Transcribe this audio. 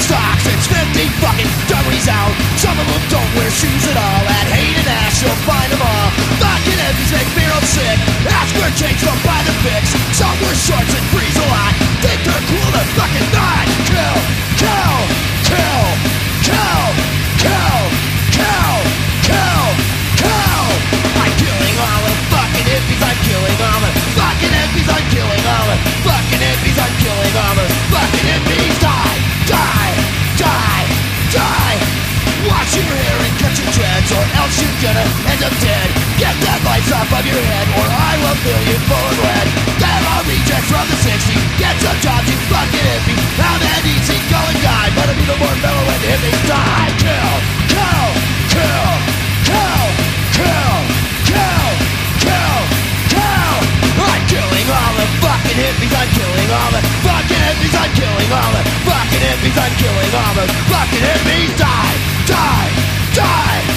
stocks and 50 fucking dummies out. Some of them don't wear shoes at all. At Hayden Ash, you'll find them all. Fucking hippies make me real sick. Ask where change from by the fix. Some wear shorts and freeze a lot. Think they're cool, they're fucking not. Kill, kill, kill, kill, kill, kill, kill, kill. I'm killing all the fucking hippies. I'm killing all the fucking hippies. I'm killing all the fucking hippies. I'm killing all the fucking hippies. Die, die, die, die. Wash your hair and cut your dreads, or else you're gonna end up dead. Get that lights off of your head, or I will fill you full of lead. There are rejects from the 60s. Get some jobs, you fucking hippie. How that easy, go and die. But I'm even more mellow and hippies die. Kill, kill, kill, kill, kill, kill, kill, kill. I'm killing all the fucking hippies. I'm killing all the fucking hippies. I'm killing all the fucking hippies. I'm killing all the fucking hippies. Die, die, die.